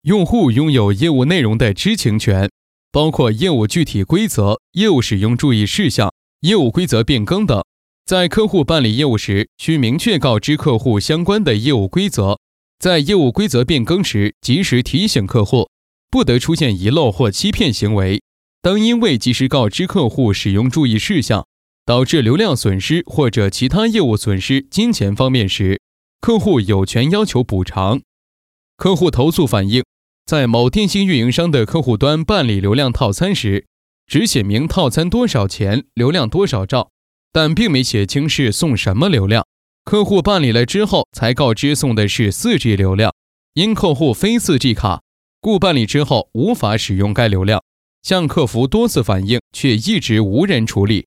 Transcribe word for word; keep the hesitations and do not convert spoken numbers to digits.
用户拥有业务内容的知情权，包括业务具体规则、业务使用注意事项、业务规则变更等。在客户办理业务时，需明确告知客户相关的业务规则，在业务规则变更时及时提醒客户，不得出现遗漏或欺骗行为。当因未及时告知客户使用注意事项，导致流量损失或者其他业务损失金钱方面时，客户有权要求补偿。客户投诉反映，在某电信运营商的客户端办理流量套餐时，只写明套餐多少钱，流量多少兆，但并没写清是送什么流量。客户办理了之后才告知送的是 四 G 流量，因客户非 四 G 卡，故办理之后无法使用该流量。向客服多次反映，却一直无人处理。